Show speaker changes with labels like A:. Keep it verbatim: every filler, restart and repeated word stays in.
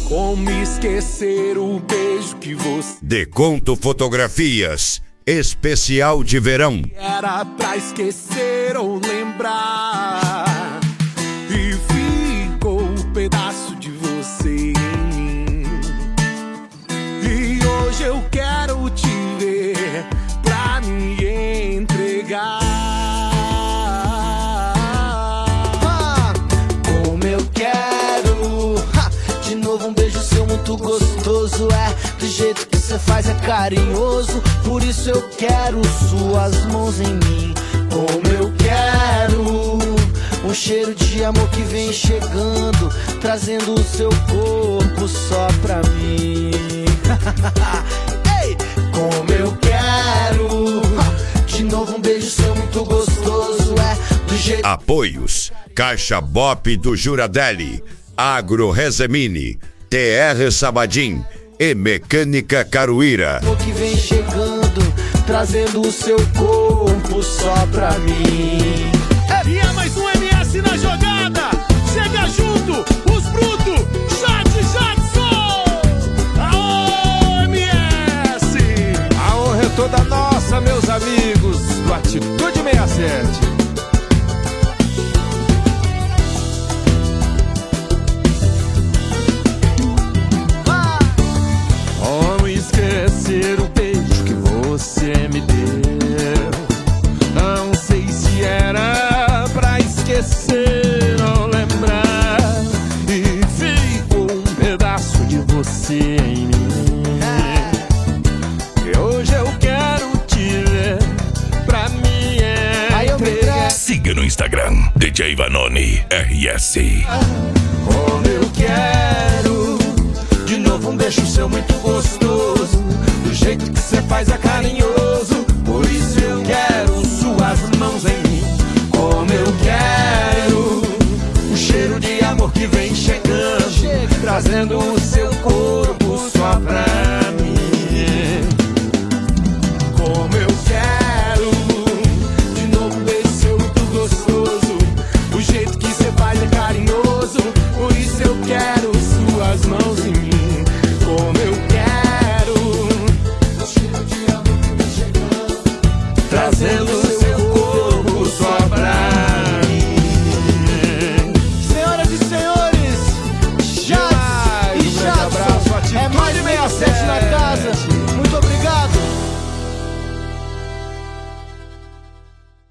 A: Como esquecer o beijo que você...
B: Deconto Fotografias, especial de verão.
A: Era pra esquecer ou lembrar, e ficou um pedaço de você em mim. E hoje eu quero te ver pra me entregar.
C: Ah, como eu quero, ha, de novo um beijo seu muito gostoso. É, do jeito que você faz é carinhoso. Por isso eu quero suas mãos em mim. Como eu quero um cheiro de amor que vem chegando, trazendo o seu corpo só pra mim. Ei, como eu quero, de novo um beijo seu muito gostoso. É, do jeito...
B: Apoios: Caixa Bop do Juradelli, Agro Rezemini, T R Sabadim e Mecânica Caruíra.
C: Que vem chegando, trazendo o seu corpo só pra mim.
A: E é mais um M S na jogada. Chega junto, os brutos, Jade Jadson. Aô, M S!
D: A honra é toda nossa, meus amigos do Atitude sessenta e sete.
A: Como esquecer o beijo que você me deu? Não sei se era pra esquecer ou lembrar, e ficou um pedaço de você em mim. E hoje eu quero te ver pra me entregar.
B: Siga no Instagram, D J Vanoni R S.
A: Como eu quero de novo um beijo seu muito gostoso, do jeito que você faz é carinhoso. Por isso eu quero suas mãos em mim. Como eu quero um cheiro de amor que vem chegando, trazendo o